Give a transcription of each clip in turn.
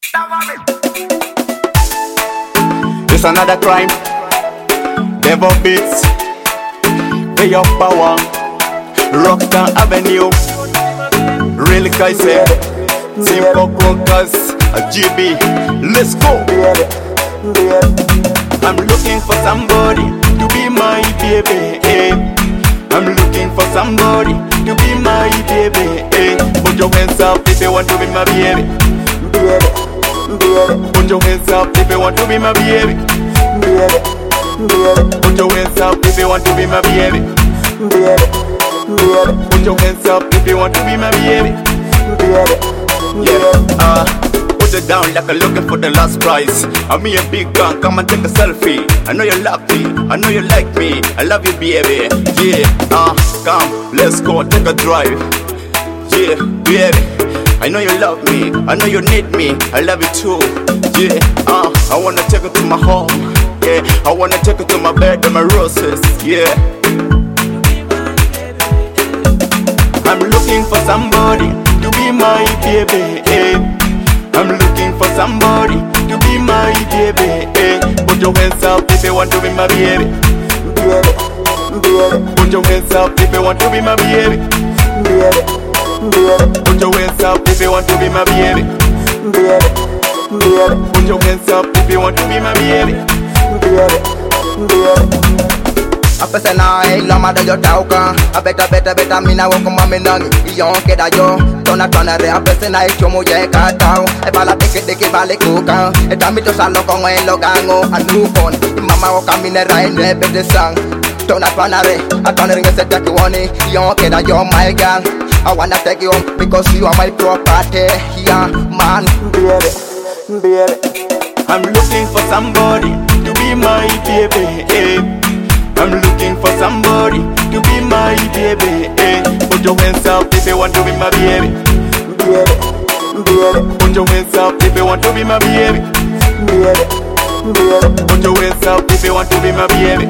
It's another crime. Devil beats. Way of power. Rockstar Avenue. Really Kaise. Simple Crocus. A GB. Let's go. I'm looking for somebody to be my baby. I'm looking for somebody to be my baby. Put your hands up if you want to be my baby. Put your hands up if you want to be my baby. Put your hands up if you want to be my baby. Put your hands up if you want to be my baby. Put it down like I'm looking for the last prize. I'm me a big gun, come and take a selfie. I know you love me, I know you like me. I love you, baby. Yeah, come, let's go take a drive. Yeah, baby. I know you love me, I know you need me. I love you too. Yeah, I wanna take you to my home. Yeah, I wanna take you to my bed and my roses. Yeah. I'm looking for somebody to be my baby. I'm looking for somebody to be my baby. Put your hands up if you want to be my baby. Put your hands up if you want to be my baby. Put your hands up if you want to be my baby. Put your hands up if you want to be my baby. Apese na lama de yo tauka. Beta mina woko mami nangi. Iyon keda yo. Tona re apese na chomo ye katao. E bala teke vale kuka. E tamito salo con el logango anupon. Mama woka mine rain re bete sang. Tona re atona ringa se take woni. Iyon keda yo my girl. I wanna take you home because you are my property. Yeah, man. I'm looking for somebody to be my baby. I'm looking for somebody to be my baby. Put your hands up if you want to be my baby. Put your hands up if you want to be my baby. Put your hands up if you want to be my baby.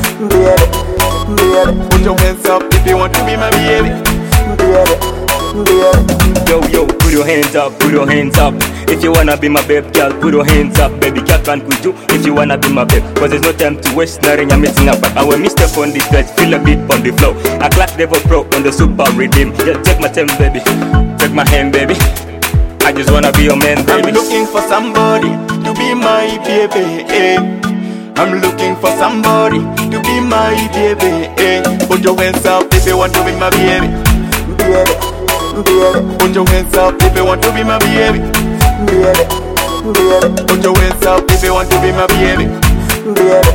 Put your hands up if you want to be my baby. Yo, put your hands up, put your hands up. If you wanna be my babe, girl, put your hands up. Baby, girl, can't quit you if you wanna be my babe. Cause there's no time to waste, nothing I'm missing up. And when me step on the stage, feel a beat on the flow. I clap Devil Pro on the super rhythm. Yeah, take my time, baby, take my hand, baby. I just wanna be your man, baby. I'm looking for somebody to be my baby. I'm looking for somebody to be my baby. Put your hands up if you want to be my baby. Put your hands up if you want to be my baby. Put your hands up if you want to be my baby.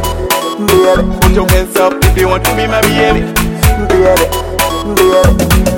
Put your hands up if you want to be my baby.